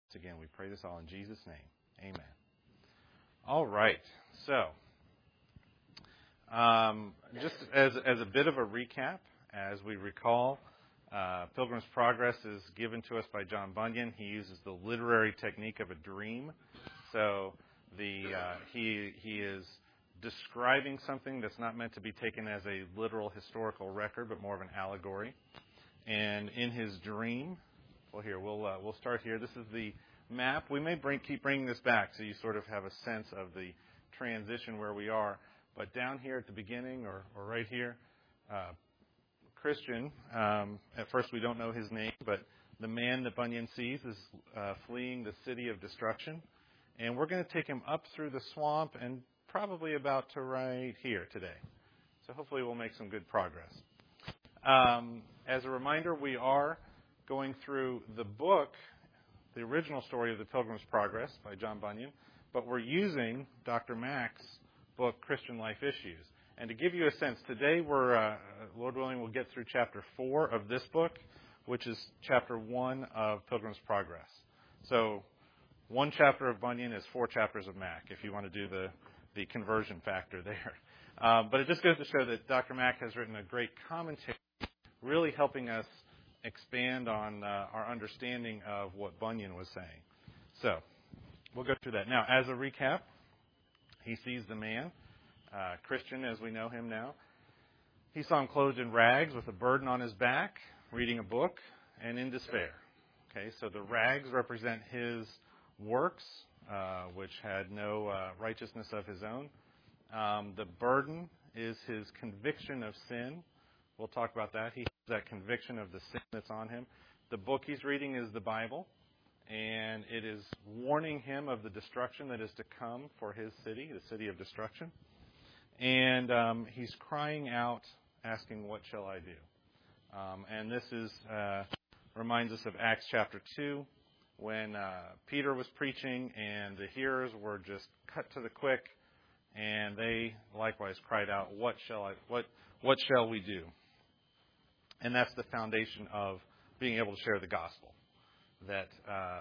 Again, we pray this all in Jesus' name. Amen. All right. So, just as a bit of a recap, as we recall, Pilgrim's Progress is given to us by John Bunyan. He uses the literary technique of a dream. So, he is describing something that's not meant to be taken as a literal historical record, but more of an allegory. And in his dream, well, here we'll start here. This is the map. We may keep bringing this back so you sort of have a sense of the transition where we are. But down here at the beginning, or right here, Christian. At first, we don't know his name, but the man that Bunyan sees is fleeing the city of destruction, and we're going to take him up through the swamp and probably about to right here today. So hopefully, we'll make some good progress. As a reminder, we are going through the book, the original story of the Pilgrim's Progress by John Bunyan, but we're using Dr. Mack's book, Christian Life Issues. And to give you a sense, today we're, Lord willing, we'll get through chapter 4 of this book, which is chapter 1 of Pilgrim's Progress. So 1 chapter of Bunyan is 4 chapters of Mack, if you want to do the conversion factor there. But it just goes to show that Dr. Mack has written a great commentary, really helping us expand on our understanding of what Bunyan was saying. So, we'll go through that. Now, as a recap, he sees the man, Christian as we know him now. He saw him clothed in rags with a burden on his back, reading a book, and in despair. Okay, so the rags represent his works, which had no righteousness of his own. The burden is his conviction of sin. We'll talk about that. He has that conviction of the sin that's on him. The book he's reading is the Bible, and it is warning him of the destruction that is to come for his city, the city of destruction. And he's crying out, asking, "What shall I do?" And this is reminds us of Acts chapter 2, when Peter was preaching, and the hearers were just cut to the quick, and they likewise cried out, "What shall we do?" And that's the foundation of being able to share the gospel. That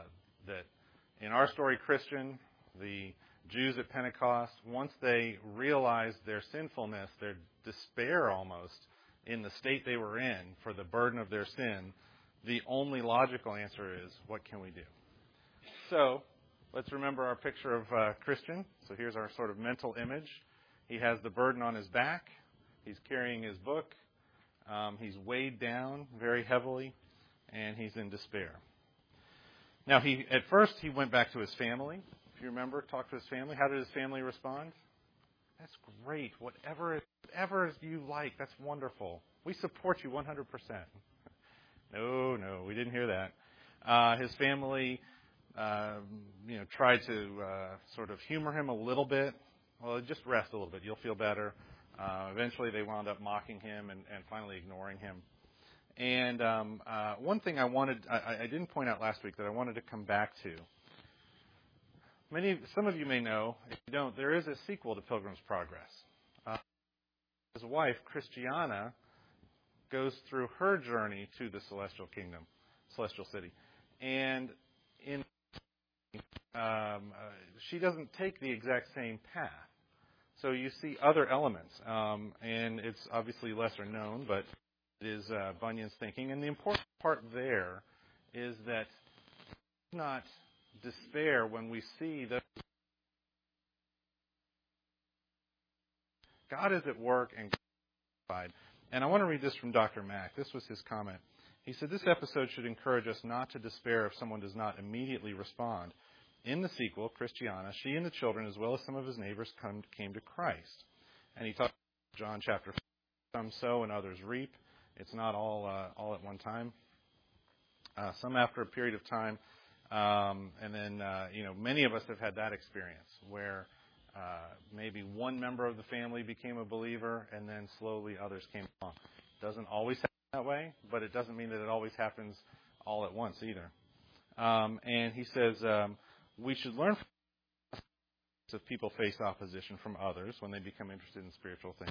in our story, Christian, the Jews at Pentecost, once they realized their sinfulness, their despair almost, in the state they were in for the burden of their sin, the only logical answer is, what can we do? So, let's remember our picture of Christian. So here's our sort of mental image. He has the burden on his back. He's carrying his book. He's weighed down very heavily, and he's in despair. Now, at first he went back to his family. If you remember, talked to his family. How did his family respond? "That's great. Whatever you like, that's wonderful. We support you 100%. No, we didn't hear that. His family, tried to sort of humor him a little bit. Well, just rest a little bit. You'll feel better. Eventually, they wound up mocking him and finally ignoring him. And one thing I didn't point out last week that I wanted to come back to. Some of you may know, if you don't, there is a sequel to Pilgrim's Progress. His wife, Christiana, goes through her journey to the celestial kingdom, celestial city. And she doesn't take the exact same path. So you see other elements, and it's obviously lesser known, but it is Bunyan's thinking. And the important part there is that not despair when we see that God is at work and God. And I want to read this from Dr. Mack. This was his comment. He said, "This episode should encourage us not to despair if someone does not immediately respond. In the sequel, Christiana, she and the children, as well as some of his neighbors, came to Christ." And he talked about John chapter 4, some sow and others reap. It's not all at one time. Some after a period of time. And then, many of us have had that experience where maybe one member of the family became a believer and then slowly others came along. It doesn't always happen that way, but it doesn't mean that it always happens all at once either. And he says, we should learn from if people face opposition from others when they become interested in spiritual things.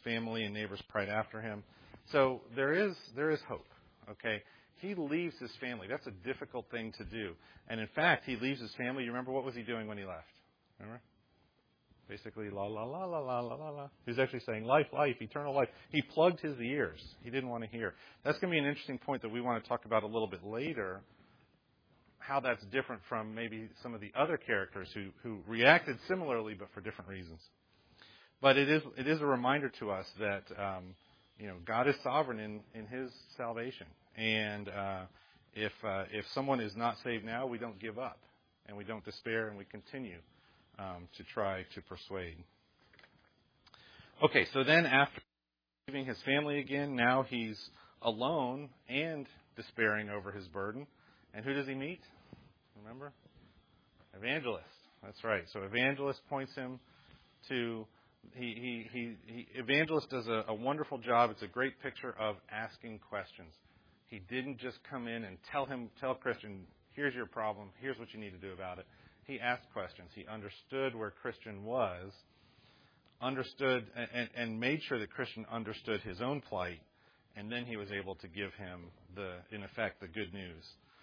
family and neighbors prayed after him. So there is hope. Okay, he leaves his family. That's a difficult thing to do. And in fact, he leaves his family. You remember what was he doing when he left? Remember? Basically, la, la, la, la, la, la, la, la. He's actually saying, life, life, eternal life. He plugged his ears. He didn't want to hear. That's going to be an interesting point that we want to talk about a little bit later, how that's different from maybe some of the other characters who reacted similarly but for different reasons. But it is a reminder to us that God is sovereign in His salvation. And if someone is not saved now, we don't give up. And we don't despair, and we continue to try to persuade. Okay, so then after leaving his family again, now he's alone and despairing over his burden. And who does he meet? Remember? Evangelist. That's right. So Evangelist points him to... Evangelist does a wonderful job. It's a great picture of asking questions. He didn't just come in and tell Christian, here's your problem, here's what you need to do about it. He asked questions. He understood where Christian was, understood and made sure that Christian understood his own plight, and then he was able to give him in effect, the good news.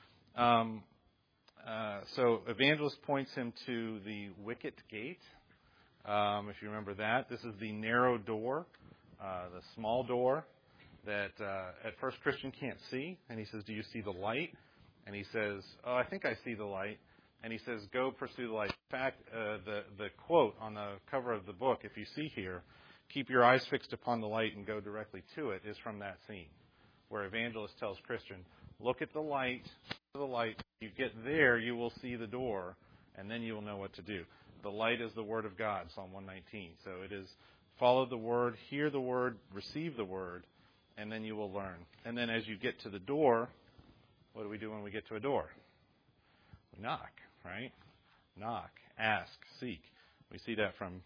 So Evangelist points him to the wicket gate. If you remember that, this is the narrow door, the small door that at first Christian can't see. And he says, do you see the light? And he says, oh, I think I see the light. And he says, go pursue the light. In fact, the quote on the cover of the book, if you see here, keep your eyes fixed upon the light and go directly to it, is from that scene where Evangelist tells Christian, look at the light. You get there, you will see the door, and then you will know what to do. The light is the Word of God, Psalm 119. So it is follow the Word, hear the Word, receive the Word, and then you will learn. And then as you get to the door, what do we do when we get to a door? We knock, right? Knock, ask, seek. We see that from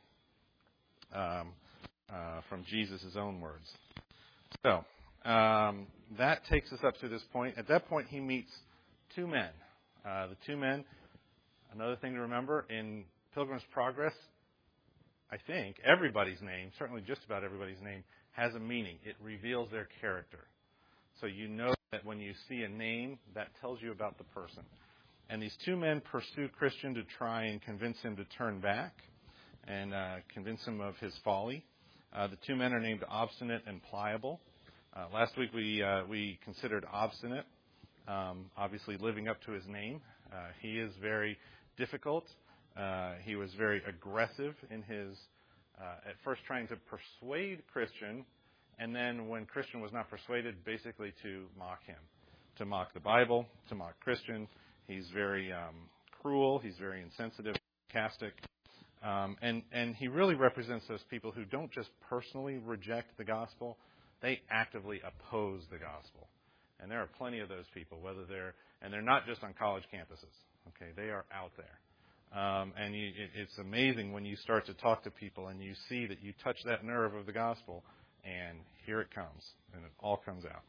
Jesus' own words. So that takes us up to this point. At that point, he meets two men. The two men, another thing to remember, in Pilgrim's Progress, I think everybody's name, certainly just about everybody's name, has a meaning. It reveals their character. So you know that when you see a name, that tells you about the person. And these two men pursue Christian to try and convince him to turn back and convince him of his folly. The two men are named Obstinate and Pliable. Last week we considered Obstinate, obviously living up to his name. He is very difficult. He was very aggressive in his, at first trying to persuade Christian, and then when Christian was not persuaded, basically to mock him, to mock the Bible, to mock Christian. He's very cruel. He's very insensitive, sarcastic. And he really represents those people who don't just personally reject the gospel, they actively oppose the gospel. And there are plenty of those people, and they're not just on college campuses. Okay, they are out there. And it's amazing when you start to talk to people and you see that you touch that nerve of the gospel, and here it comes, and it all comes out.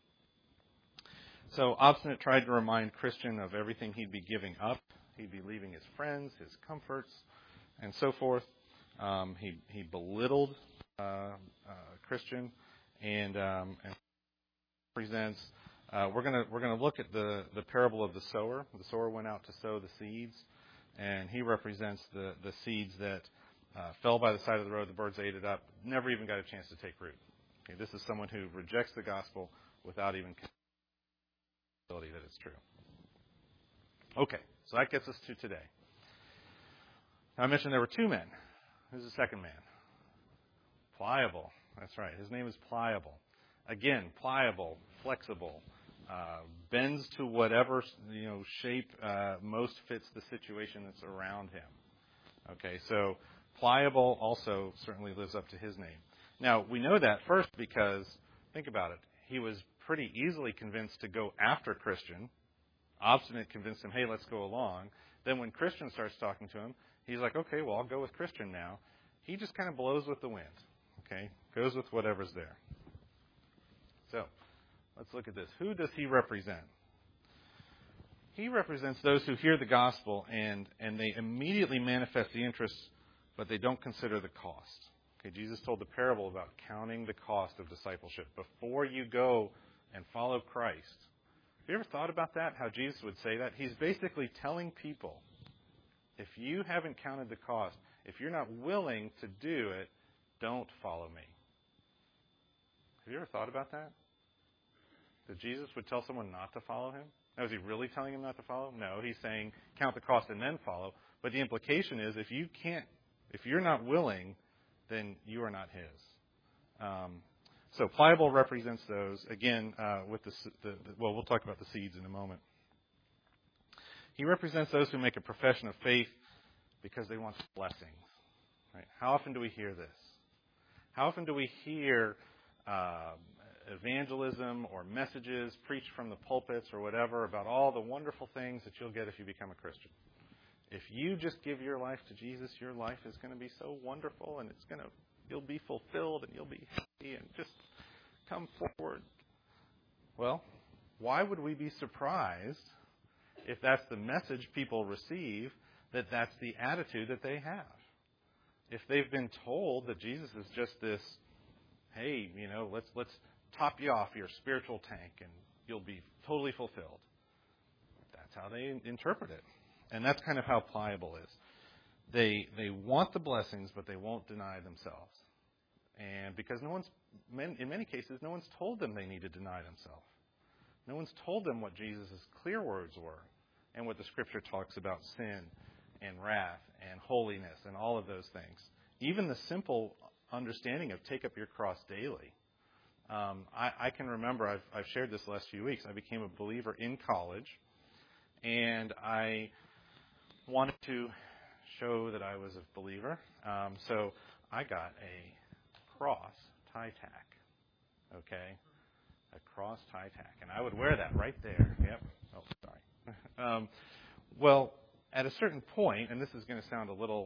So Obstinate tried to remind Christian of everything he'd be giving up. He'd be leaving his friends, his comforts, and so forth. He belittled Christian, and presents. We're gonna look at the parable of the sower. The sower went out to sow the seeds, and he represents the seeds that fell by the side of the road. The birds ate it up. Never even got a chance to take root. Okay, this is someone who rejects the gospel without even considering that it's true. Okay, so that gets us to today. I mentioned there were two men. Who's the second man? Pliable. That's right. His name is Pliable. Again, pliable, flexible, bends to whatever shape most fits the situation that's around him. Okay, so Pliable also certainly lives up to his name. Now, we know that first because, think about it, he was pretty easily convinced to go after Christian. Obstinate convinced him, hey, let's go along. Then when Christian starts talking to him, he's like, okay, well, I'll go with Christian now. He just kind of blows with the wind, okay, goes with whatever's there. So, let's look at this. Who does he represent? He represents those who hear the gospel and they immediately manifest the interest, but they don't consider the cost. Okay, Jesus told the parable about counting the cost of discipleship before you go and follow Christ. Have you ever thought about that, how Jesus would say that? He's basically telling people, if you haven't counted the cost, if you're not willing to do it, don't follow me. Have you ever thought about that? That Jesus would tell someone not to follow him? Now, is he really telling him not to follow? No, he's saying count the cost and then follow. But the implication is if you're not willing, then you are not his. So pliable represents those. Again, with we'll talk about the seeds in a moment. He represents those who make a profession of faith because they want blessings. Right? How often do we hear this? How often do we hear evangelism or messages preached from the pulpits or whatever about all the wonderful things that you'll get if you become a Christian? If you just give your life to Jesus, your life is going to be so wonderful, and you'll be fulfilled, and you'll be happy, and just come forward. Well, why would we be surprised if that's the message people receive, that that's the attitude that they have? If they've been told that Jesus is just this, hey, let's top you off your spiritual tank, and you'll be totally fulfilled. That's how they interpret it. And that's kind of how pliable is. They want the blessings, but they won't deny themselves. And because in many cases, no one's told them they need to deny themselves. No one's told them what Jesus' clear words were and what the Scripture talks about sin and wrath and holiness and all of those things. Even the simple understanding of take up your cross daily. I can remember, I've shared this the last few weeks, I became a believer in college, and I wanted to show that I was a believer. So I got a cross tie tack. Okay? A cross tie tack. And I would wear that right there. Yep. Oh, sorry. Well, at a certain point, and this is going to sound a little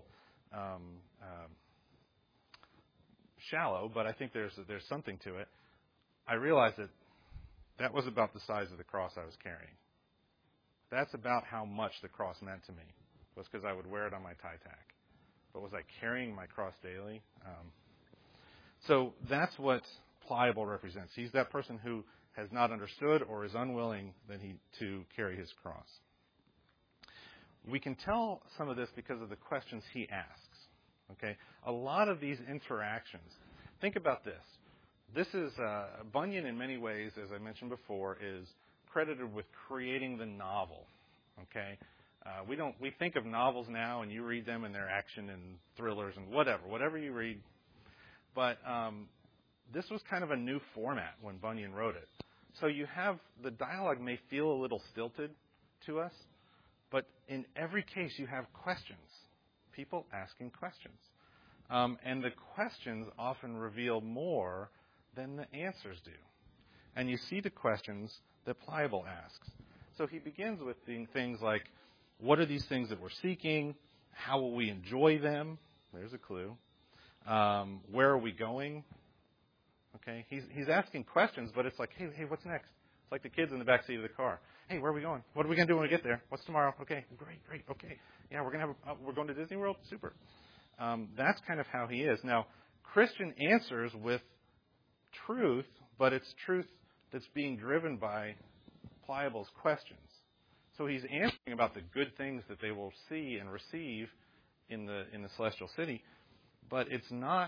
shallow, but I think there's something to it. I realized that was about the size of the cross I was carrying. That's about how much the cross meant to me, was because I would wear it on my tie tack. But was I carrying my cross daily? So that's what pliable represents. He's that person who has not understood or is unwilling to carry his cross. We can tell some of this because of the questions he asks. Okay, a lot of these interactions. Think about this. This is Bunyan, in many ways, as I mentioned before, is credited with creating the novel. Okay, we think of novels now, and you read them, and they're action and thrillers and whatever you read. But this was kind of a new format when Bunyan wrote it. So you have the dialogue may feel a little stilted to us, but in every case you have questions, people asking questions. And the questions often reveal more than the answers do. And you see the questions that Pliable asks. So he begins with things like, what are these things that we're seeking? How will we enjoy them? There's a clue. Where are we going? Okay, he's asking questions, but it's like, hey, what's next? It's like the kids in the back seat of the car. Hey, where are we going? What are we going to do when we get there? What's tomorrow? Okay, great. Okay, yeah, we're going to Disney World. Super. That's kind of how he is. Now, Christian answers with truth, but it's truth that's being driven by Pliable's questions. So he's answering about the good things that they will see and receive in the celestial city, but it's not.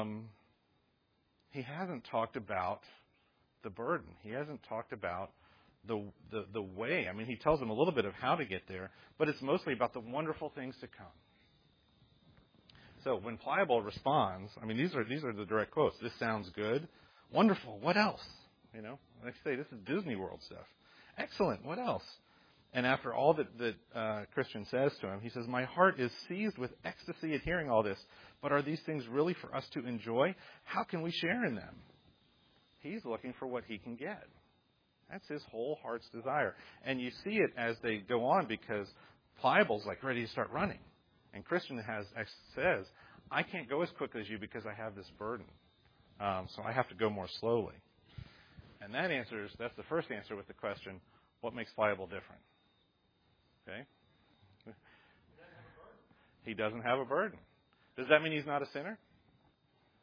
He hasn't talked about the burden. He hasn't talked about the way. I mean, he tells them a little bit of how to get there, but it's mostly about the wonderful things to come. So when Pliable responds, I mean, these are the direct quotes. This sounds good. Wonderful. What else? They say this is Disney World stuff. Excellent. What else? And after all that Christian says to him, he says, my heart is seized with ecstasy at hearing all this. But are these things really for us to enjoy? How can we share in them? He's looking for what he can get. That's his whole heart's desire. And you see it as they go on, because Pliable's like ready to start running. And Christian says, I can't go as quickly as you because I have this burden. So I have to go more slowly. And that's the first answer with the question, what makes Pliable different? Okay? He doesn't have a burden. Does that mean he's not a sinner?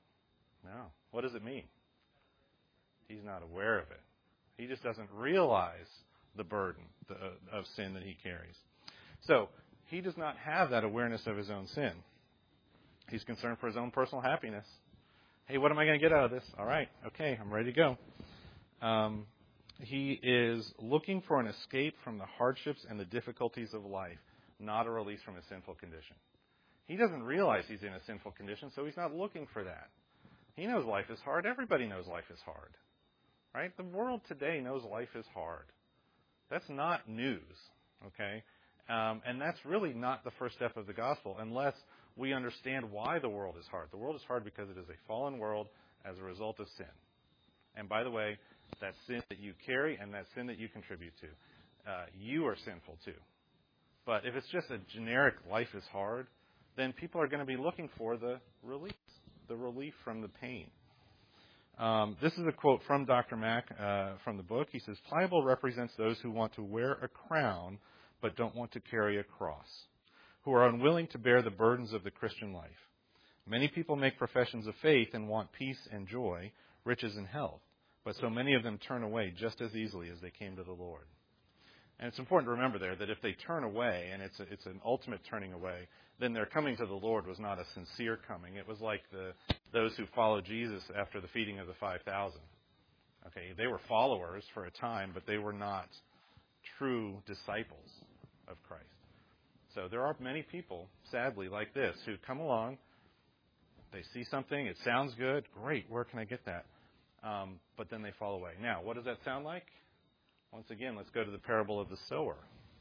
No. What does it mean? He's not aware of it. He just doesn't realize the burden of sin that he carries. So, he does not have that awareness of his own sin. He's concerned for his own personal happiness. Hey, what am I going to get out of this? All right, okay, I'm ready to go. He is looking for an escape from the hardships and the difficulties of life, not a release from his sinful condition. He doesn't realize he's in a sinful condition, so he's not looking for that. He knows life is hard. Everybody knows life is hard. Right? The world today knows life is hard. That's not news, okay? And that's really not the first step of the gospel unless we understand why the world is hard. The world is hard because it is a fallen world as a result of sin. And by the way, that sin that you carry and that sin that you contribute to, you are sinful too. But if it's just a generic life is hard, then people are going to be looking for the relief from the pain. This is a quote from Dr. Mack from the book. He says, Pliable represents those who want to wear a crown but don't want to carry a cross, who are unwilling to bear the burdens of the Christian life. Many people make professions of faith and want peace and joy, riches and health, but so many of them turn away just as easily as they came to the Lord. And it's important to remember there that if they turn away, and it's an ultimate turning away, then their coming to the Lord was not a sincere coming. It was like those who followed Jesus after the feeding of the 5,000. Okay, they were followers for a time, but they were not true disciples of Christ. So there are many people, sadly, like this, who come along, they see something, it sounds good, great, where can I get that? But then they fall away. Now, what does that sound like? Once again, let's go to the parable of the sower.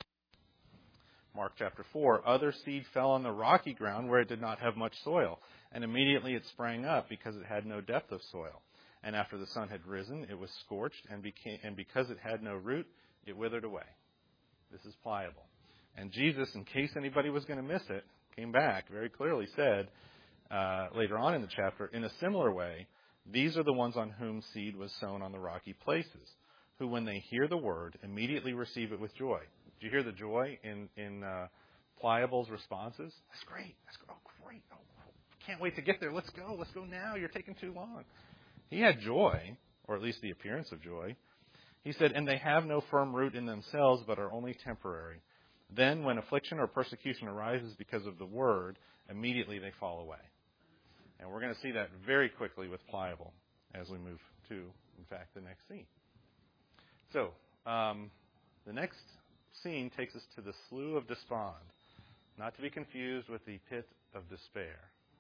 Mark chapter 4, other seed fell on the rocky ground where it did not have much soil, and immediately it sprang up because it had no depth of soil. And after the sun had risen, it was scorched, and because it had no root, it withered away. This is pliable. And Jesus, in case anybody was going to miss it, came back, very clearly said, later on in the chapter, in a similar way, these are the ones on whom seed was sown on the rocky places, who when they hear the word, immediately receive it with joy. Did you hear the joy in Pliable's responses? That's great. Oh, great. Oh, can't wait to get there. Let's go. Let's go now. You're taking too long. He had joy, or at least the appearance of joy. He said, and they have no firm root in themselves, but are only temporary. Then when affliction or persecution arises because of the word, immediately they fall away. And we're going to see that very quickly with Pliable as we move to, in fact, the next scene. So, the next scene takes us to the Slough of Despond, not to be confused with the pit of despair.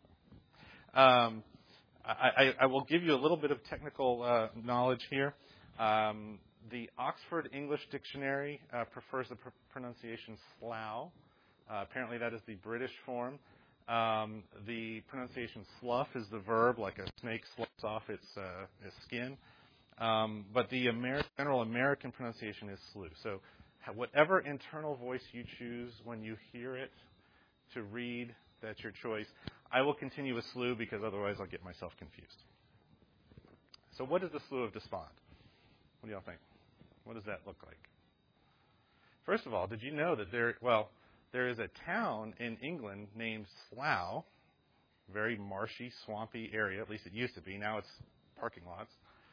I will give you a little bit of technical knowledge here. The Oxford English Dictionary prefers the pronunciation slough. Apparently that is the British form. The pronunciation slough is the verb, like a snake sloughs off its skin. But the general American pronunciation is slough. So whatever internal voice you choose when you hear it to read, that's your choice. I will continue with slough because otherwise I'll get myself confused. So what is the Slough of Despond? What do y'all think? What does that look like? First of all, did you know that there is a town in England named Slough, very marshy, swampy area, at least it used to be. Now it's parking lots.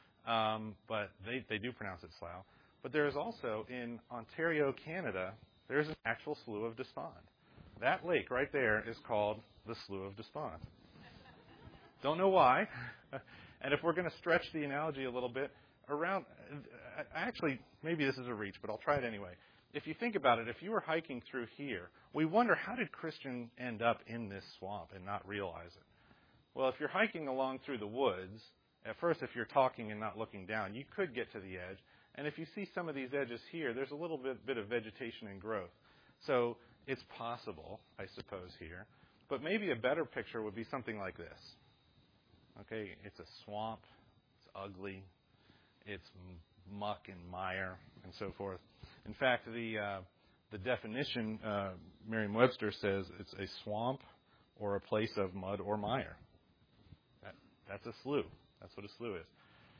But they do pronounce it Slough. But there is also, in Ontario, Canada, there's an actual Slough of Despond. That lake right there is called the Slough of Despond. Don't know why. And if we're going to stretch the analogy a little bit, actually, maybe this is a reach, but I'll try it anyway. If you think about it, if you were hiking through here, we wonder, how did Christian end up in this swamp and not realize it? Well, if you're hiking along through the woods, at first, if you're talking and not looking down, you could get to the edge. And if you see some of these edges here, there's a little bit of vegetation and growth. So it's possible, I suppose, here. But maybe a better picture would be something like this. Okay, it's a swamp. It's ugly. It's muck and mire and so forth. In fact, the definition, Merriam-Webster says it's a swamp or a place of mud or mire. That's a slough. That's what a slough is.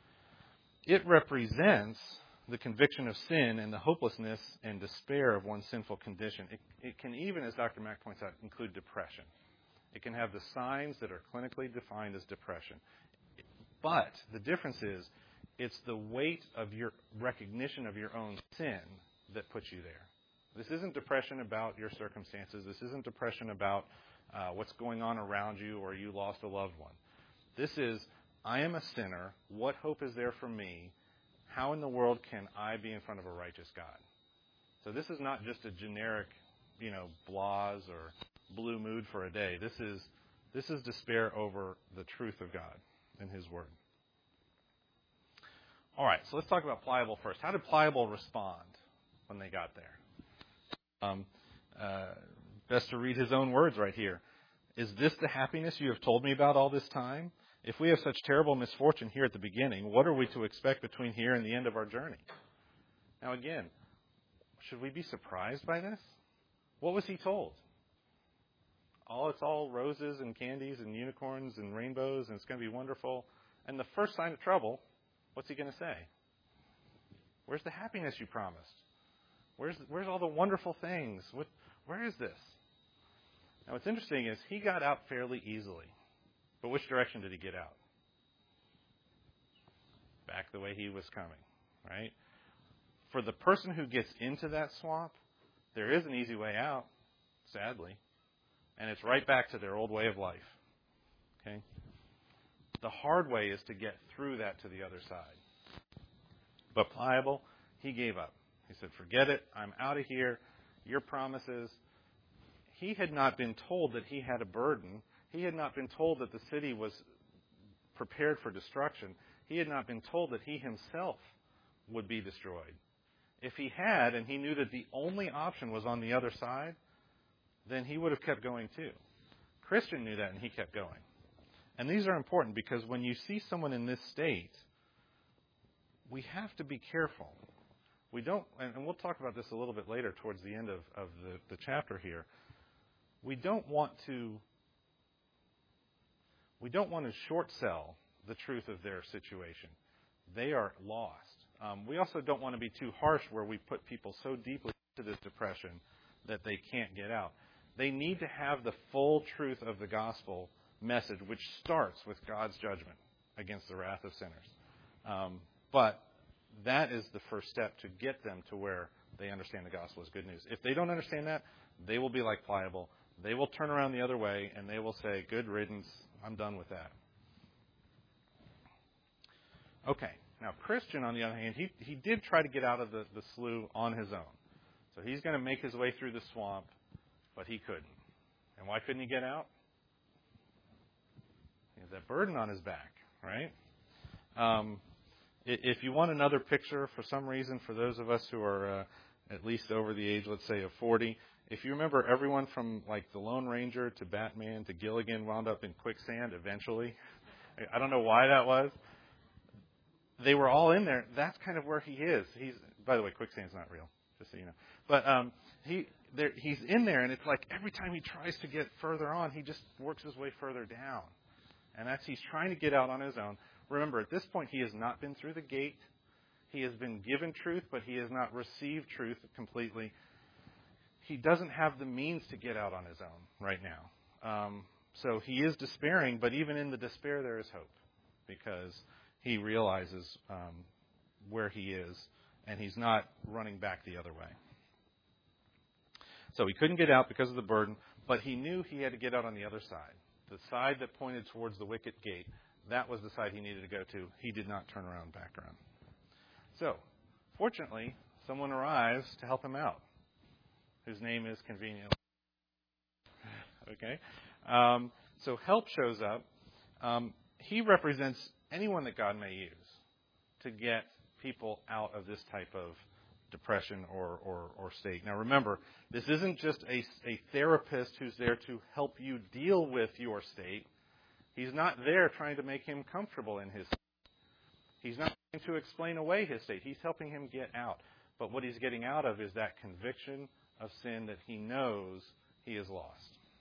It represents the conviction of sin and the hopelessness and despair of one's sinful condition. It can even, as Dr. Mack points out, include depression. It can have the signs that are clinically defined as depression. But the difference is, it's the weight of your recognition of your own sin that puts you there. This isn't depression about your circumstances. This isn't depression about what's going on around you or you lost a loved one. This is, I am a sinner. What hope is there for me? How in the world can I be in front of a righteous God? So this is not just a generic, blahs or blue mood for a day. This is despair over the truth of God and His Word. All right, so let's talk about Pliable first. How did Pliable respond when they got there? Best to read his own words right here. Is this the happiness you have told me about all this time? If we have such terrible misfortune here at the beginning, what are we to expect between here and the end of our journey? Now again, should we be surprised by this? What was he told? It's all roses and candies and unicorns and rainbows and it's going to be wonderful. And the first sign of trouble, what's he going to say? Where's the happiness you promised? Where's all the wonderful things? Where is this? Now what's interesting is he got out fairly easily. But which direction did he get out? Back the way he was coming, right? For the person who gets into that swamp, there is an easy way out, sadly. And it's right back to their old way of life. Okay? The hard way is to get through that to the other side. But Pliable, he gave up. He said, forget it. I'm out of here. Your promises. He had not been told that he had a burden. He had not been told that the city was prepared for destruction. He had not been told that he himself would be destroyed. If he had, and he knew that the only option was on the other side, then he would have kept going too. Christian knew that, and he kept going. And these are important because when you see someone in this state, we have to be careful. We don't, and we'll talk about this a little bit later towards the end of the chapter here. We don't want to short sell the truth of their situation. They are lost. We also don't want to be too harsh where we put people so deeply into this depression that they can't get out. They need to have the full truth of the gospel message, which starts with God's judgment against the wrath of sinners. But that is the first step to get them to where they understand the gospel is good news. If they don't understand that, they will be like Pliable. They will turn around the other way, and they will say, good riddance, I'm done with that. Okay, now Christian, on the other hand, he did try to get out of the slough on his own. So he's going to make his way through the swamp, but he couldn't. And why couldn't he get out? He has that burden on his back, right? If you want another picture, for some reason, for those of us who are at least over the age, let's say, of 40, if you remember everyone from like the Lone Ranger to Batman to Gilligan wound up in quicksand eventually. I don't know why that was. They were all in there. That's kind of where he is. By the way, quicksand's not real, just so you know. But he's in there, and it's like every time he tries to get further on, he just works his way further down. And he's trying to get out on his own. Remember, at this point, he has not been through the gate. He has been given truth, but he has not received truth completely. He doesn't have the means to get out on his own right now. So he is despairing, but even in the despair, there is hope because he realizes where he is, and he's not running back the other way. So he couldn't get out because of the burden, but he knew he had to get out on the other side. The side that pointed towards the wicket gate, that was the side he needed to go to. He did not turn back around. So, fortunately, someone arrives to help him out, whose name is convenient. Okay? So help shows up. He represents anyone that God may use to get people out of this type of depression or state. Now remember, this isn't just a therapist who's there to help you deal with your state. He's not there trying to make him comfortable in his state. He's not trying to explain away his state. He's helping him get out. But what he's getting out of is that conviction of sin that he knows he is lost.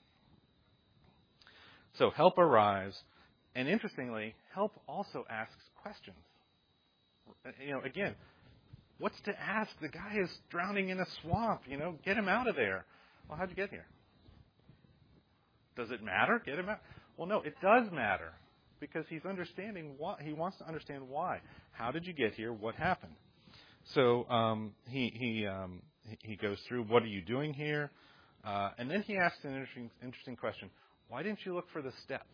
So help arrives, and interestingly, help also asks questions. Again, what's to ask? The guy is drowning in a swamp, get him out of there. Well, how'd you get here? Does it matter? Get him out? Well, no, it does matter. because he's understanding why. He wants to understand why. How did you get here? What happened? So he goes through, what are you doing here? And then he asks an interesting question. Why didn't you look for the steps?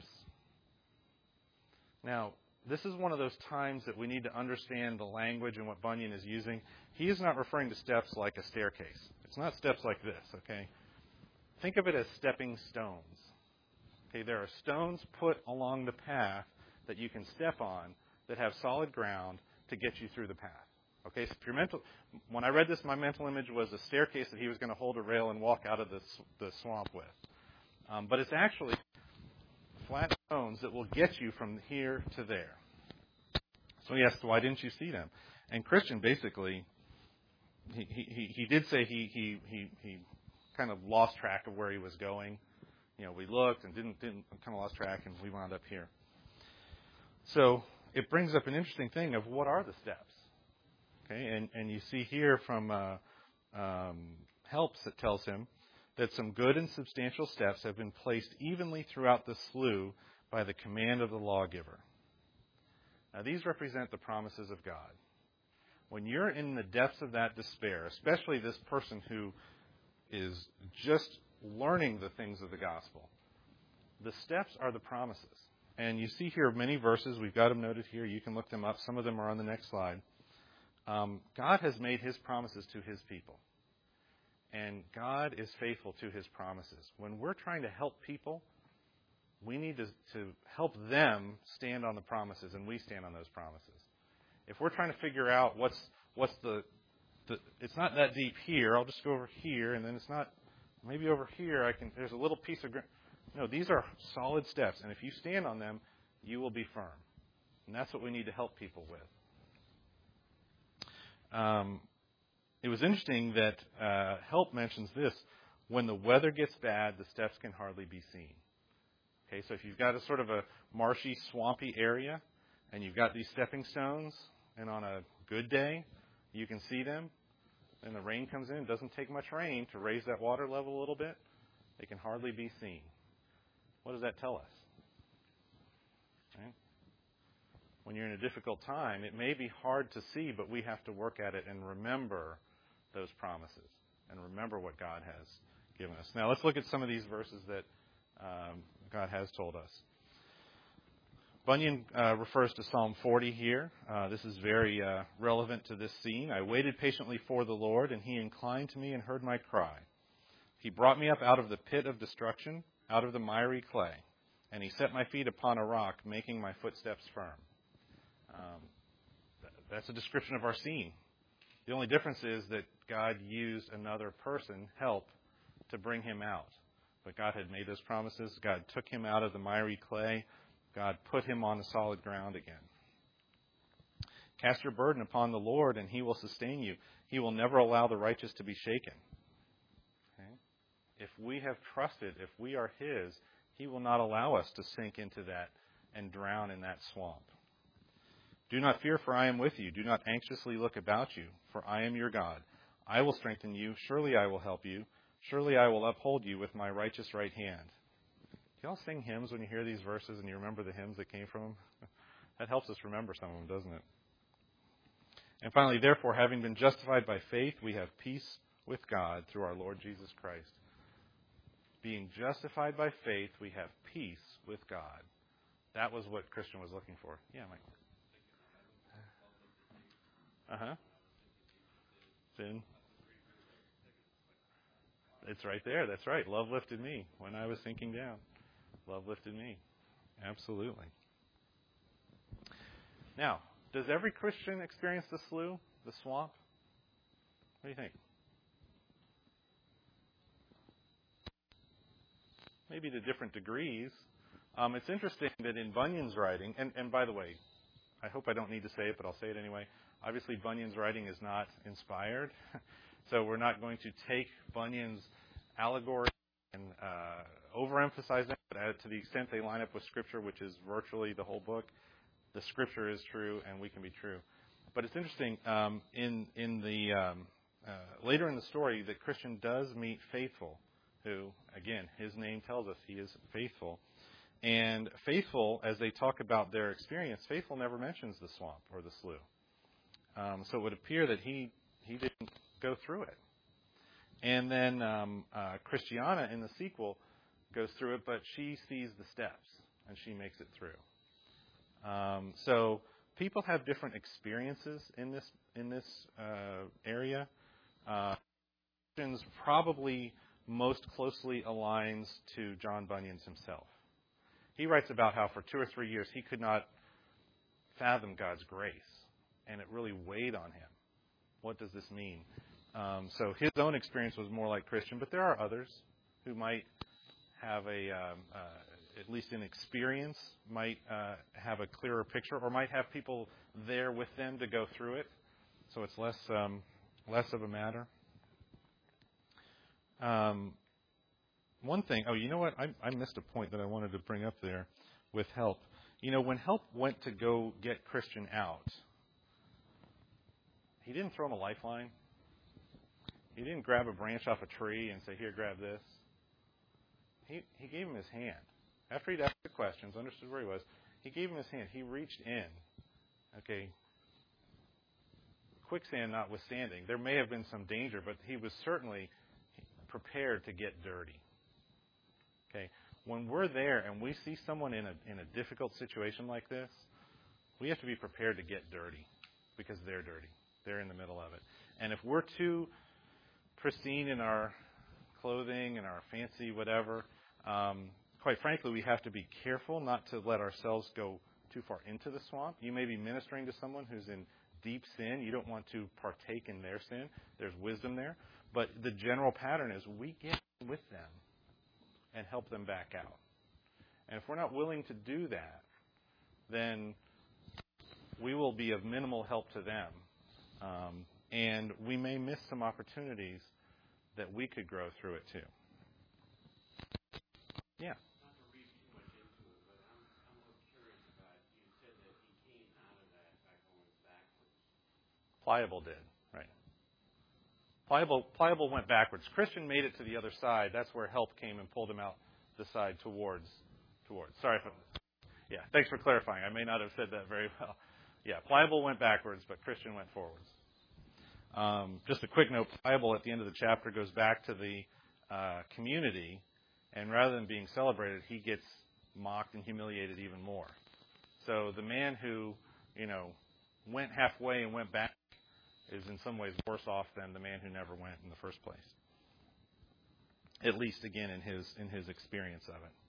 Now, this is one of those times that we need to understand the language and what Bunyan is using. He is not referring to steps like a staircase. It's not steps like this, okay? Think of it as stepping stones. Okay, there are stones put along the path that you can step on that have solid ground to get you through the path. Okay, so when I read this, my mental image was a staircase that he was going to hold a rail and walk out of the swamp with. But it's actually flat stones that will get you from here to there. So he asked, why didn't you see them? And Christian basically, he did say he kind of lost track of where he was going. You know, we looked and didn't kind of lost track, and we wound up here. So it brings up an interesting thing of what are the steps. Okay, and you see here from Helps, it tells him that some good and substantial steps have been placed evenly throughout the slough by the command of the lawgiver. Now, these represent the promises of God. When you're in the depths of that despair, especially this person who is just learning the things of the gospel, the steps are the promises. And you see here many verses. We've got them noted here. You can look them up. Some of them are on the next slide. God has made his promises to his people. And God is faithful to his promises. When we're trying to help people, we need to help them stand on the promises, and we stand on those promises. If we're trying to figure out what's the it's not that deep here, I'll just go over here, and then it's not, maybe over here there's a little piece of ground. No, these are solid steps, and if you stand on them, you will be firm. And that's what we need to help people with. It was interesting that Help mentions this. When the weather gets bad, the steps can hardly be seen. Okay, so if you've got a sort of a marshy, swampy area, and you've got these stepping stones, and on a good day, you can see them, and the rain comes in, it doesn't take much rain to raise that water level a little bit, they can hardly be seen. What does that tell us? Right? When you're in a difficult time, it may be hard to see, but we have to work at it and remember those promises and remember what God has given us. Now, let's look at some of these verses that God has told us. Bunyan refers to Psalm 40 here. This is very relevant to this scene. I waited patiently for the Lord, and he inclined to me and heard my cry. He brought me up out of the pit of destruction, out of the miry clay, and he set my feet upon a rock, making my footsteps firm. That's a description of our scene. The only difference is that God used another person, Help, to bring him out. But God had made those promises. God took him out of the miry clay. God put him on the solid ground again. Cast your burden upon the Lord, and he will sustain you. He will never allow the righteous to be shaken. Okay? If we have trusted, if we are his, he will not allow us to sink into that and drown in that swamp. Do not fear, for I am with you. Do not anxiously look about you, for I am your God. I will strengthen you. Surely I will help you. Surely I will uphold you with my righteous right hand. Do y'all sing hymns when you hear these verses and you remember the hymns that came from them? That helps us remember some of them, doesn't it? And finally, therefore, having been justified by faith, we have peace with God through our Lord Jesus Christ. Being justified by faith, we have peace with God. That was what Christian was looking for. Yeah, Mike. Sin. It's right there. That's right. Love lifted me when I was sinking down. Love lifted me. Absolutely. Now, does every Christian experience the slough, the swamp? What do you think? Maybe to different degrees. It's interesting that in Bunyan's writing, and by the way, I hope I don't need to say it, but I'll say it anyway. Obviously, Bunyan's writing is not inspired, so we're not going to take Bunyan's allegory and overemphasize them, but to the extent they line up with Scripture, which is virtually the whole book, the Scripture is true, and we can be true. But it's interesting, later in the story, that Christian does meet Faithful, who, again, his name tells us he is faithful. And Faithful, as they talk about their experience, Faithful never mentions the swamp or the slough. So it would appear that he didn't go through it. And then Christiana in the sequel goes through it, but she sees the steps and she makes it through. So people have different experiences in this area. Christians probably most closely aligns to John Bunyan's himself. He writes about how for 2 or 3 years he could not fathom God's grace, and it really weighed on him. What does this mean? So his own experience was more like Christian, but there are others who might have at least in experience, might have a clearer picture, or might have people there with them to go through it. So it's less of a matter. One thing, you know what? I missed a point that I wanted to bring up there with Help. When Help went to go get Christian out, he didn't throw him a lifeline. He didn't grab a branch off a tree and say, "Here, grab this." He gave him his hand. After he'd asked the questions, understood where he was, he gave him his hand. He reached in. Okay. Quicksand notwithstanding, there may have been some danger, but he was certainly prepared to get dirty. Okay. When we're there and we see someone in a difficult situation like this, we have to be prepared to get dirty because they're dirty. They're in the middle of it. And if we're too pristine in our clothing and our fancy whatever, quite frankly, we have to be careful not to let ourselves go too far into the swamp. You may be ministering to someone who's in deep sin. You don't want to partake in their sin. There's wisdom there. But the general pattern is we get with them and help them back out. And if we're not willing to do that, then we will be of minimal help to them. And we may miss some opportunities that we could grow through it too. Yeah. Not to read too much into it, but I'm a little curious about, you said that he came out of that by going backwards. Pliable did, right. Pliable went backwards. Christian made it to the other side. That's where Help came and pulled him out the side towards. Sorry for, thanks for clarifying. I may not have said that very well. Yeah, Pliable went backwards, but Christian went forwards. Just a quick note, Pliable at the end of the chapter goes back to the community, and rather than being celebrated, he gets mocked and humiliated even more. So the man who, went halfway and went back is in some ways worse off than the man who never went in the first place. At least, again, in his experience of it.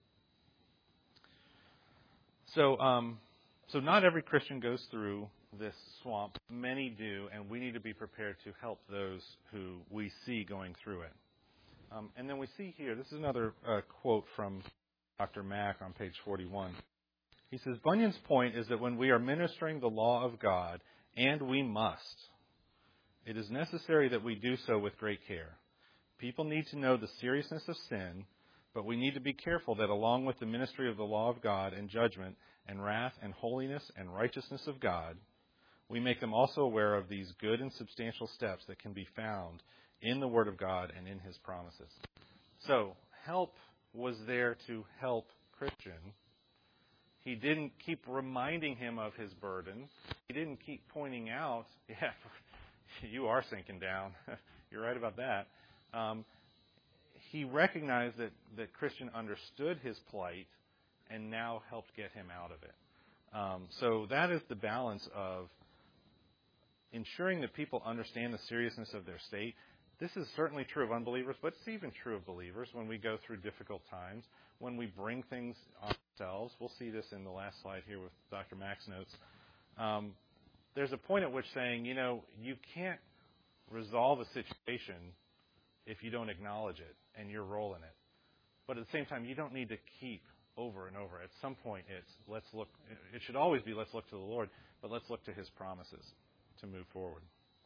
So not every Christian goes through this swamp. Many do, and we need to be prepared to help those who we see going through it. And then we see here, this is another quote from Dr. Mack on page 41. He says, Bunyan's point is that when we are ministering the law of God, and we must, it is necessary that we do so with great care. People need to know the seriousness of sin, but we need to be careful that along with the ministry of the law of God and judgment and wrath and holiness and righteousness of God, we make them also aware of these good and substantial steps that can be found in the Word of God and in His promises. So, Help was there to help Christian. He didn't keep reminding him of his burden. He didn't keep pointing out, you are sinking down. You're right about that. He recognized that Christian understood his plight and now helped get him out of it. So that is the balance of ensuring that people understand the seriousness of their state. This is certainly true of unbelievers, but it's even true of believers when we go through difficult times, when we bring things on ourselves. We'll see this in the last slide here with Dr. Mack's notes. There's a point at which saying, you can't resolve a situation if you don't acknowledge it and your role in it. But at the same time, you don't need to keep over and over. At some point, it should always be let's look to the Lord, but let's look to His promises to move forward.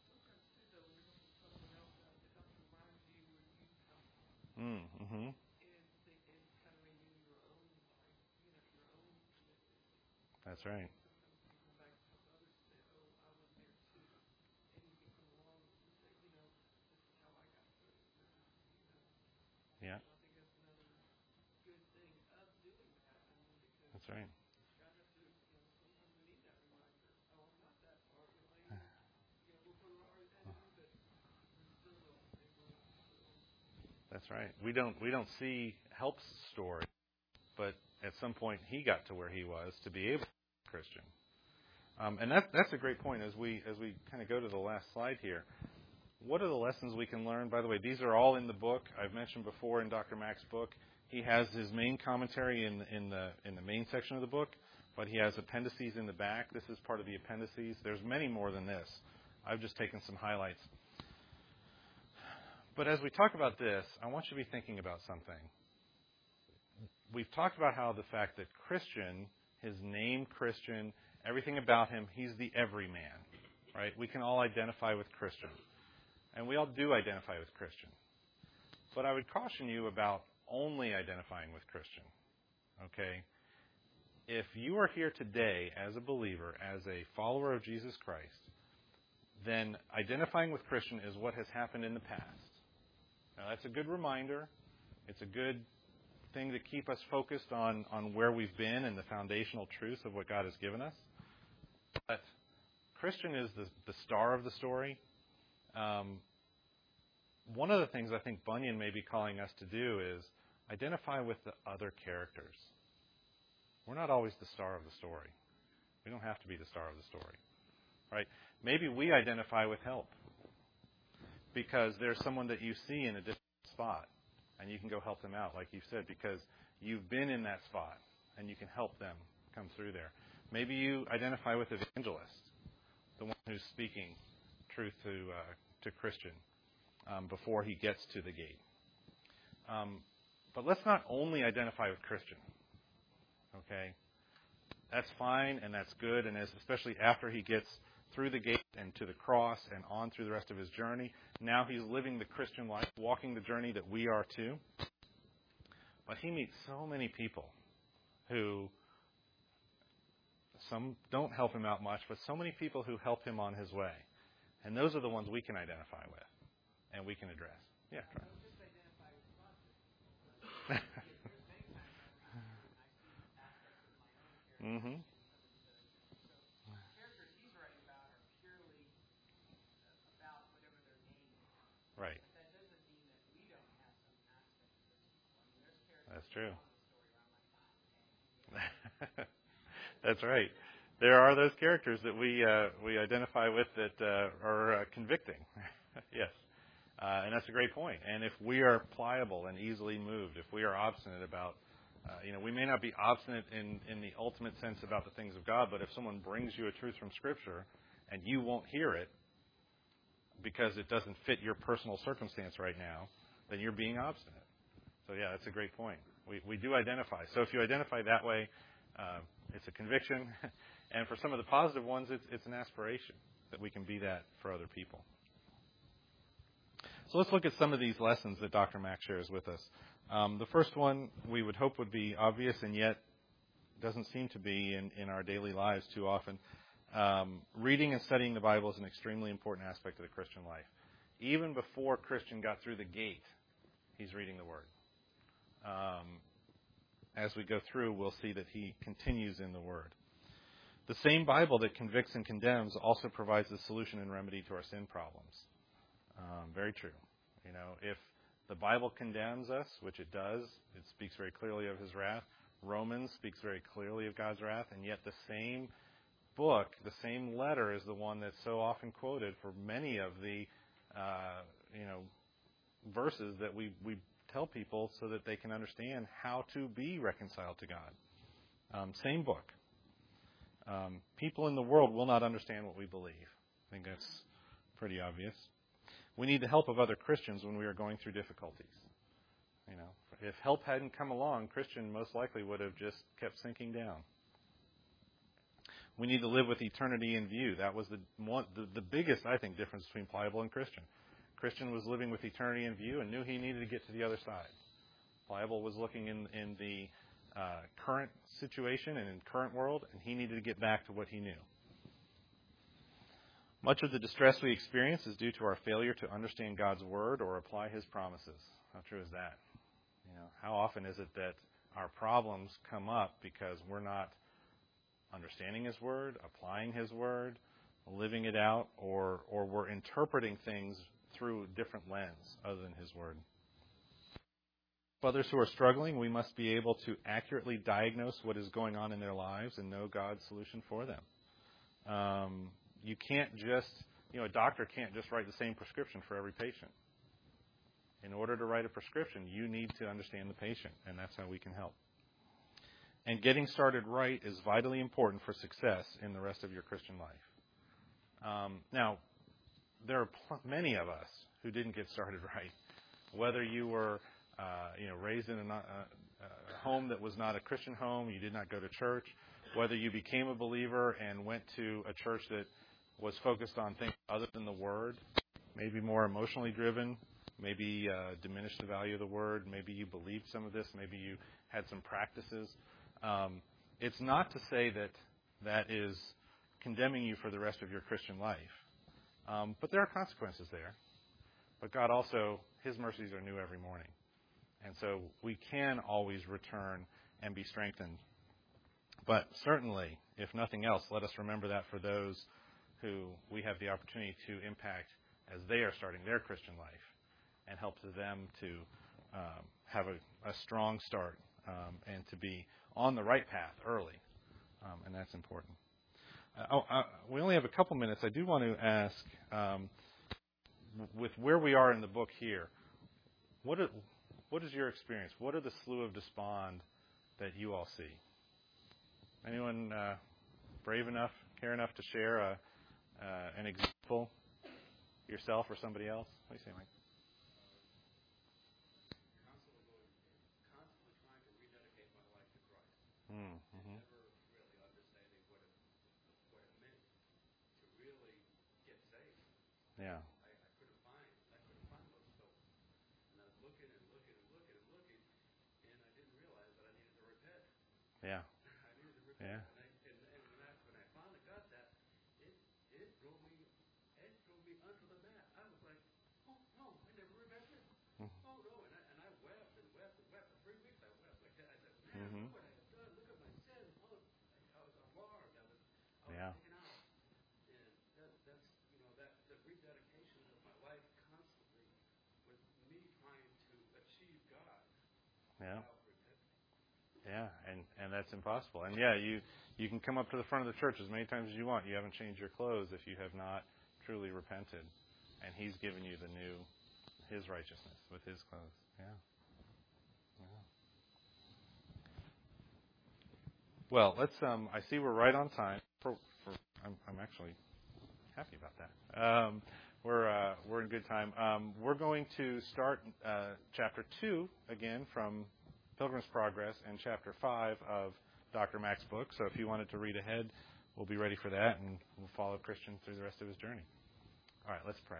Mm-hmm. That's right. Yeah. That's right. That's right. We don't see Help's story, but at some point he got to where he was to be able to be a Christian. And that's a great point as we kind of go to the last slide here. What are the lessons we can learn? By the way, these are all in the book. I've mentioned before in Dr. Mack's book, he has his main commentary in the main section of the book, but he has appendices in the back. This is part of the appendices. There's many more than this. I've just taken some highlights. But as we talk about this, I want you to be thinking about something. We've talked about how the fact that Christian, his name Christian, everything about him, he's the everyman, right? We can all identify with Christian. And we all do identify with Christian. But I would caution you about only identifying with Christian, okay? If you are here today as a believer, as a follower of Jesus Christ, then identifying with Christian is what has happened in the past. Now, that's a good reminder. It's a good thing to keep us focused on where we've been and the foundational truths of what God has given us. But Christian is the star of the story. One of the things I think Bunyan may be calling us to do is identify with the other characters. We're not always the star of the story. We don't have to be the star of the story, right? Maybe we identify with Help because there's someone that you see in a different spot, and you can go help them out, like you said, because you've been in that spot, and you can help them come through there. Maybe you identify with Evangelist, the one who's speaking truth to Christian before he gets to the gate. But let's not only identify with Christian, okay? That's fine, and that's good, and especially after he gets through the gate and to the cross and on through the rest of his journey. Now he's living the Christian life, walking the journey that we are too. But he meets so many people who, some don't help him out much, but so many people who help him on his way. And those are the ones we can identify with and we can address. Yeah, try. Mm-hmm. Right. That's true. That's right. There are those characters that we identify with that are convicting. Yes. And that's a great point. And if we are pliable and easily moved, if we are obstinate about, we may not be obstinate in the ultimate sense about the things of God, but if someone brings you a truth from Scripture and you won't hear it because it doesn't fit your personal circumstance right now, then you're being obstinate. So, yeah, that's a great point. We do identify. So if you identify that way, it's a conviction. And for some of the positive ones, it's an aspiration that we can be that for other people. So let's look at some of these lessons that Dr. Mack shares with us. The first one we would hope would be obvious, and yet doesn't seem to be in our daily lives too often. Reading and studying the Bible is an extremely important aspect of the Christian life. Even before Christian got through the gate, he's reading the Word. As we go through, we'll see that he continues in the Word. The same Bible that convicts and condemns also provides the solution and remedy to our sin problems. Very true. If the Bible condemns us, which it does, it speaks very clearly of his wrath. Romans speaks very clearly of God's wrath, and yet the same book, the same letter is the one that's so often quoted for many of the, verses that we tell people so that they can understand how to be reconciled to God. Same book. People in the world will not understand what we believe. I think that's pretty obvious. We need the help of other Christians when we are going through difficulties. If help hadn't come along, Christian most likely would have just kept sinking down. We need to live with eternity in view. That was the biggest, I think, difference between Pliable and Christian. Christian was living with eternity in view and knew he needed to get to the other side. Pliable was looking in the current situation and in current world, and he needed to get back to what he knew. Much of the distress we experience is due to our failure to understand God's Word or apply His promises. How true is that? How often is it that our problems come up because we're not understanding His Word, applying His Word, living it out, or we're interpreting things through a different lens other than His Word. For others who are struggling, we must be able to accurately diagnose what is going on in their lives and know God's solution for them. You can't just, a doctor can't just write the same prescription for every patient. In order to write a prescription, you need to understand the patient, and that's how we can help. And getting started right is vitally important for success in the rest of your Christian life. Now, there are many of us who didn't get started right. Whether you were raised in a home that was not a Christian home, you did not go to church, whether you became a believer and went to a church that was focused on things other than the Word, maybe more emotionally driven, maybe diminished the value of the Word, maybe you believed some of this, maybe you had some practices. It's not to say that that is condemning you for the rest of your Christian life. But there are consequences there. But God also, His mercies are new every morning. And so we can always return and be strengthened. But certainly, if nothing else, let us remember that for those who we have the opportunity to impact as they are starting their Christian life, and help them to have a strong start and to be on the right path early. And that's important. We only have a couple minutes. I do want to ask, with where we are in the book here, what is your experience? What are the slough of despond that you all see? Anyone brave enough, care enough to share an example, yourself or somebody else? What do you say, Mike? Constantly trying to rededicate my life to Christ. Mm-hmm. Never really understanding what it meant to really get saved. Yeah. I couldn't find those stones. And I was looking and looking and looking and looking, and I didn't realize that I needed to repent. Yeah. I needed to repent. Yeah. And when I finally got that, it drove me under the mat. I was like, oh no, I never repented. Mm-hmm. Oh no, and I wept and wept and wept. For 3 weeks I wept like that. I said, man, Mm-hmm. look what I have done. Look at my sin. Oh, I was alarmed. I was Yeah. taken out. And that's the rededication of my life constantly with me trying to achieve God Yeah. without repenting. Yeah, and that's impossible. And yeah, you can come up to the front of the church as many times as you want. You haven't changed your clothes if you have not truly repented. And He's given you His righteousness with His clothes. Yeah. Well, let's. I see we're right on time. I'm actually happy about that. We're in good time. We're going to start chapter 2 again from Pilgrim's Progress and chapter 5 of Dr. Mack's book. So if you wanted to read ahead, we'll be ready for that, and we'll follow Christian through the rest of his journey. All right, let's pray.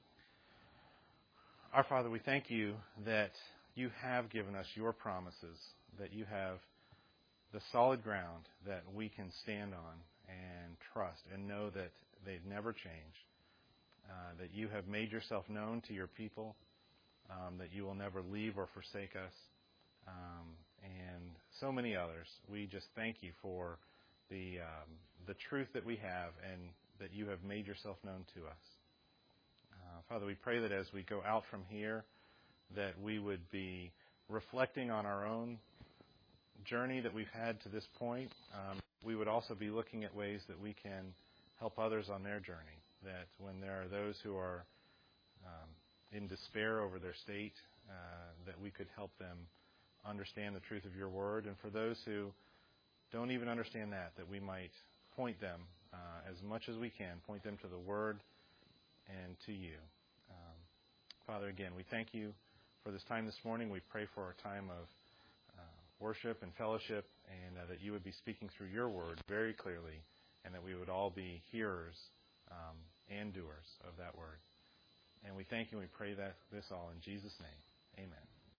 Our Father, we thank you that you have given us your promises, that you have the solid ground that we can stand on and trust and know that they've never changed, that you have made yourself known to your people, that you will never leave or forsake us, and so many others. We just thank you for the truth that we have and that you have made yourself known to us. Father, we pray that as we go out from here, that we would be reflecting on our own journey that we've had to this point. We would also be looking at ways that we can help others on their journey, that when there are those who are in despair over their state, that we could help them understand the truth of your word. And for those who don't even understand that we might point them, as much as we can, point them to the word and to you. Father, again, we thank you for this time this morning. We pray for our time of worship and fellowship, and that you would be speaking through your word very clearly, and that we would all be hearers and doers of that word. And we thank you and we pray that this all in Jesus' name. Amen.